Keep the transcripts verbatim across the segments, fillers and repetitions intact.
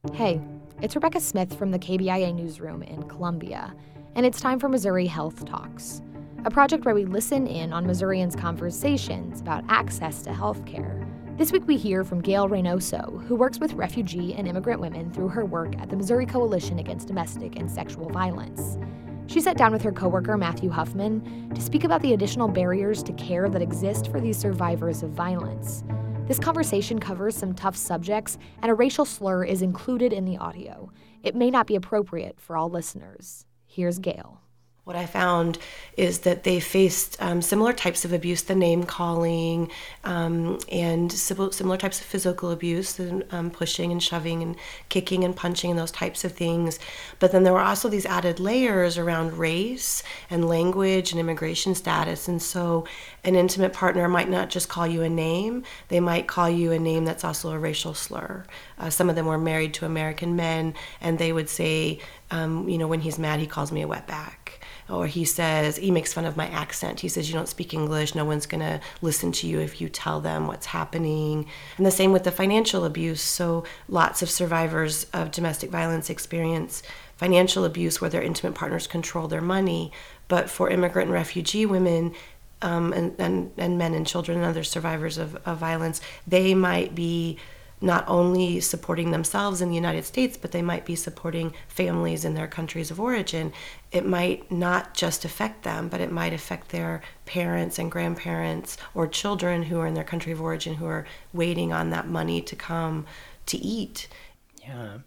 Hey, it's Rebecca Smith from the K B I A newsroom in Columbia, and it's time for Missouri Health Talks, a project where we listen in on Missourians' conversations about access to health care. This week we hear from Gail Reynoso, who works with refugee and immigrant women through her work at the Missouri Coalition Against Domestic and Sexual Violence. She sat down with her coworker Matthew Huffman to speak about the additional barriers to care that exist for these survivors of violence. This conversation covers some tough subjects, and a racial slur is included in the audio. It may not be appropriate for all listeners. Here's Gail. What I found is that they faced um, similar types of abuse, the name calling, um, and similar types of physical abuse, and um, pushing and shoving and kicking and punching and those types of things. But then there were also these added layers around race and language and immigration status. And so an intimate partner might not just call you a name, they might call you a name that's also a racial slur. Uh, some of them were married to American men, and they would say, um, you know, when he's mad, he calls me a wetback. Or he says, he makes fun of my accent. He says, you don't speak English. No one's going to listen to you if you tell them what's happening. And the same with the financial abuse. So lots of survivors of domestic violence experience financial abuse where their intimate partners control their money. But for immigrant and refugee women, um, and, and, and men and children and other survivors of, of violence, they might be not only supporting themselves in the United States, but they might be supporting families in their countries of origin. It might not just affect them, but it might affect their parents and grandparents or children who are in their country of origin who are waiting on that money to come to eat. Yeah.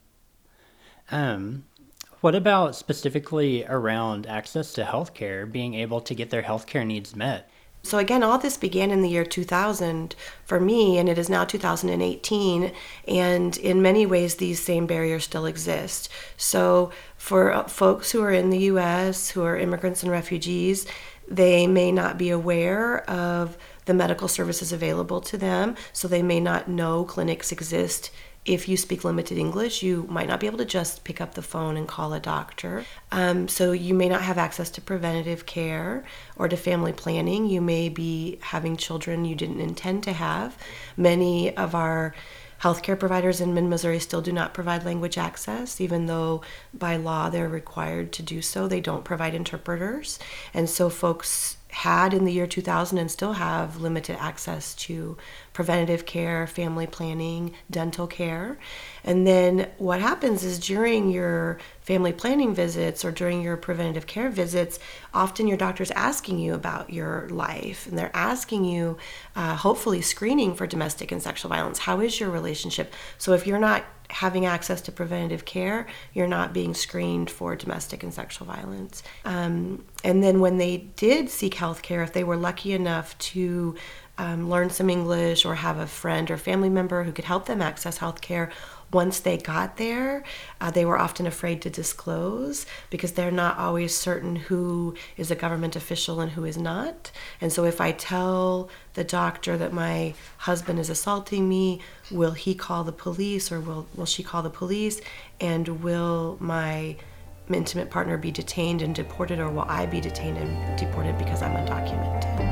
Um, what about specifically around access to healthcare, being able to get their healthcare needs met? So again, all this began in the year two thousand for me, and it is now two thousand eighteen, and in many ways these same barriers still exist. So for folks who are in the U S, who are immigrants and refugees, they may not be aware of the medical services available to them, so they may not know clinics exist. If you speak limited English, you might not be able to just pick up the phone and call a doctor. Um, so you may not have access to preventative care or to family planning. You may be having children you didn't intend to have. Many of our healthcare providers in mid-Missouri still do not provide language access, even though by law they're required to do so. They don't provide interpreters. And so folks had in the year two thousand and still have limited access to preventative care, family planning, dental care. And then what happens is during your family planning visits or during your preventative care visits, often your doctor's asking you about your life, and they're asking you, uh, hopefully screening for domestic and sexual violence. How is your relationship? So if you're not having access to preventative care, you're not being screened for domestic and sexual violence. Um, and then when they did seek health care, if they were lucky enough to um, learn some English or have a friend or family member who could help them access health care, once they got there, uh, they were often afraid to disclose because they're not always certain who is a government official and who is not. And so if I tell the doctor that my husband is assaulting me, will he call the police or will, will she call the police? And will my intimate partner be detained and deported, or will I be detained and deported because I'm undocumented?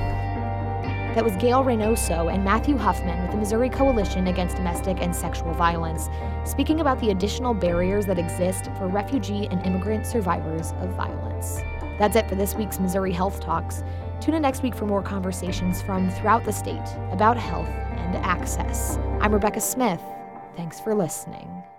That was Gail Reynoso and Matthew Huffman with the Missouri Coalition Against Domestic and Sexual Violence, speaking about the additional barriers that exist for refugee and immigrant survivors of violence. That's it for this week's Missouri Health Talks. Tune in next week for more conversations from throughout the state about health and access. I'm Rebecca Smith. Thanks for listening.